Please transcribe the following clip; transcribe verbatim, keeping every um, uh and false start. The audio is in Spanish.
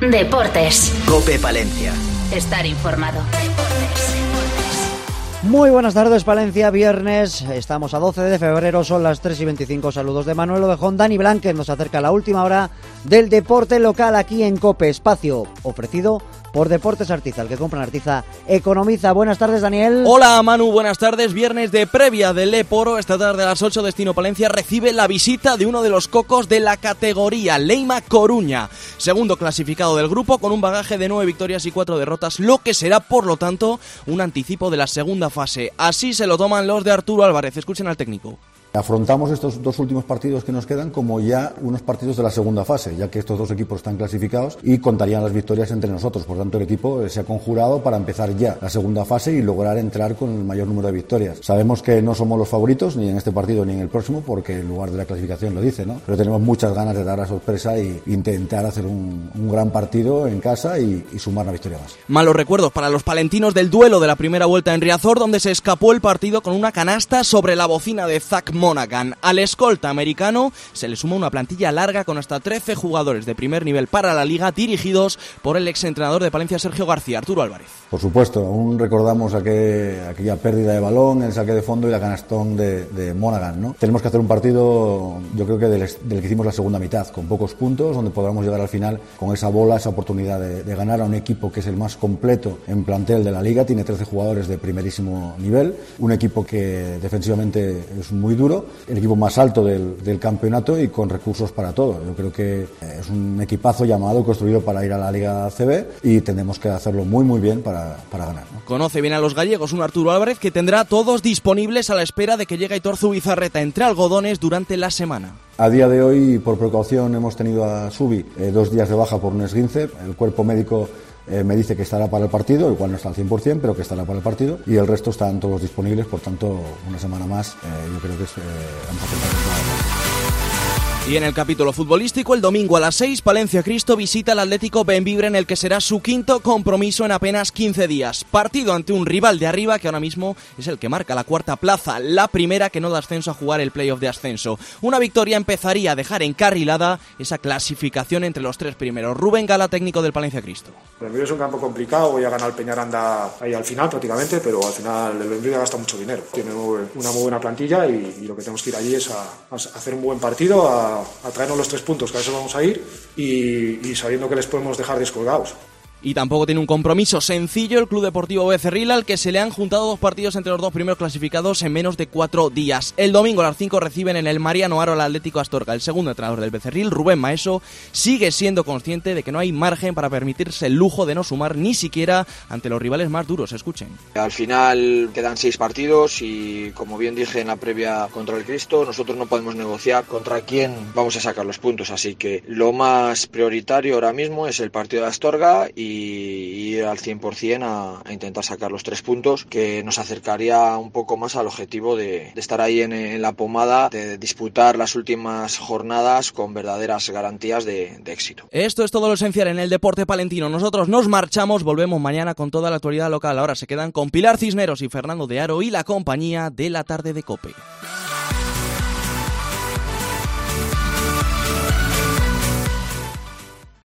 Deportes. COPE Palencia. Estar informado. Muy buenas tardes, Palencia, viernes, estamos a doce de febrero, son las tres y veinticinco, saludos de Manuel Ovejón. Dani Blanquez nos acerca a la última hora del deporte local aquí en COPE, espacio ofrecido por Deportes Artiza, el que compra en Artiza economiza. Buenas tardes, Daniel. Hola, Manu, buenas tardes. Viernes de previa del Leporo. Esta tarde a las ocho, Destino Palencia recibe la visita de uno de los cocos de la categoría, Leima Coruña, segundo clasificado del grupo con un bagaje de nueve victorias y cuatro derrotas, lo que será, por lo tanto, un anticipo de la segunda fase. Así se lo toman los de Arturo Álvarez. Escuchen al técnico. Afrontamos estos dos últimos partidos que nos quedan como ya unos partidos de la segunda fase, ya que estos dos equipos están clasificados y contarían las victorias entre nosotros. Por tanto, el equipo se ha conjurado para empezar ya la segunda fase y lograr entrar con el mayor número de victorias. Sabemos que no somos los favoritos, ni en este partido ni en el próximo, porque el lugar de la clasificación lo dice, ¿no? Pero tenemos muchas ganas de dar la sorpresa e intentar hacer un, un gran partido en casa y, y sumar una victoria más. Malos recuerdos para los palentinos del duelo de la primera vuelta en Riazor, donde se escapó el partido con una canasta sobre la bocina de Zach Monaghan. Al escolta americano se le suma una plantilla larga con hasta trece jugadores de primer nivel para la liga, dirigidos por el exentrenador de Palencia, Sergio García. Arturo Álvarez. Por supuesto, aún recordamos aquel, aquella pérdida de balón, el saque de fondo y la canastón de, de Monaghan, ¿no? Tenemos que hacer un partido, yo creo que del, del que hicimos la segunda mitad, con pocos puntos, donde podamos llegar al final con esa bola, esa oportunidad de, de ganar a un equipo que es el más completo en plantel de la liga. Tiene trece jugadores de primerísimo nivel, un equipo que defensivamente es muy duro, el equipo más alto del, del campeonato y con recursos para todo. Yo creo que es un equipazo llamado, construido para ir a la Liga C B y tenemos que hacerlo muy muy bien para, para ganar, ¿no? Conoce bien a los gallegos un Arturo Álvarez que tendrá a todos disponibles a la espera de que llegue Aitor Zubizarreta entre algodones durante la semana. A día de hoy, por precaución, hemos tenido a Subi eh, dos días de baja por un esguince. El cuerpo médico Eh, me dice que estará para el partido, igual no está al cien por ciento, pero que estará para el partido, y el resto están todos disponibles. Por tanto, una semana más, eh, yo creo que es, eh, vamos a contar con nada. Y en el capítulo futbolístico, el domingo a las seis, Palencia Cristo visita al Atlético Bembibre, en el que será su quinto compromiso en apenas quince días. Partido ante un rival de arriba que ahora mismo es el que marca la cuarta plaza, la primera que no da ascenso a jugar el playoff de ascenso. Una victoria empezaría a dejar encarrilada esa clasificación entre los tres primeros. Rubén Gala, técnico del Palencia Cristo. Bembibre es un campo complicado, voy a ganar el Peñaranda ahí al final prácticamente, pero al final el Bembibre gasta mucho dinero. Tiene una muy buena plantilla y, y lo que tenemos que ir allí es a, a hacer un buen partido, a a traernos los tres puntos, que a eso vamos a ir, y, y sabiendo que les podemos dejar descolgados. Y tampoco tiene un compromiso sencillo el Club Deportivo Becerril, al que se le han juntado dos partidos entre los dos primeros clasificados en menos de cuatro días. El domingo a las cinco reciben en el Mariano Haro al Atlético Astorga. El segundo entrenador del Becerril, Rubén Maeso, sigue siendo consciente de que no hay margen para permitirse el lujo de no sumar ni siquiera ante los rivales más duros. Escuchen. Al final quedan seis partidos y, como bien dije en la previa contra el Cristo, nosotros no podemos negociar contra quién vamos a sacar los puntos, así que lo más prioritario ahora mismo es el partido de Astorga y y ir al cien por ciento a, a intentar sacar los tres puntos, que nos acercaría un poco más al objetivo de, de estar ahí en, en la pomada, de disputar las últimas jornadas con verdaderas garantías de, de éxito. Esto es todo lo esencial en el deporte palentino. Nosotros nos marchamos, volvemos mañana con toda la actualidad local. Ahora se quedan con Pilar Cisneros y Fernando de Aro y la compañía de la tarde de COPE.